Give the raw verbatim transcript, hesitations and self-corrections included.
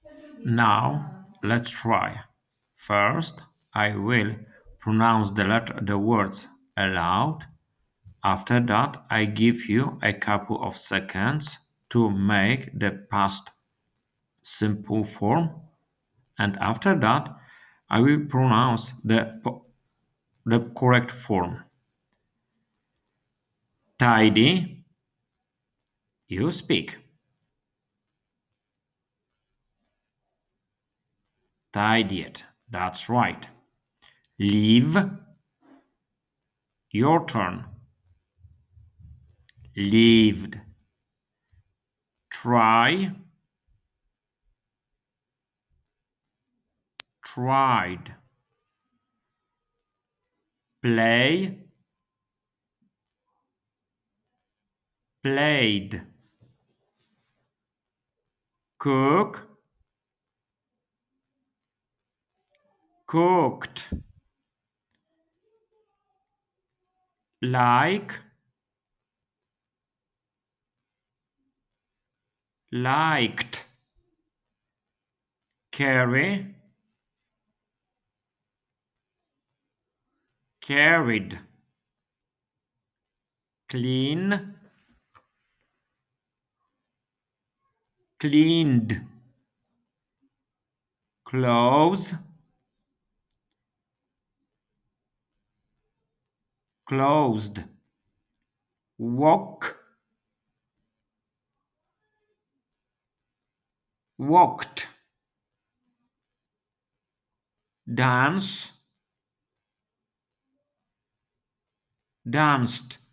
Now, let's try. First, I will pronounce the letter, the words aloud. After that, I give you a couple of seconds to make the past simple form, and after that, I will pronounce the the correct form. Tidy, you speak. Tidied, that's right. Leave, your turn. Lived. Try, tried. Play, played. Cook, cooked. Like, liked. Carry, carried. Clean, cleaned. Close, closed. Walk, walked. Dance, danced.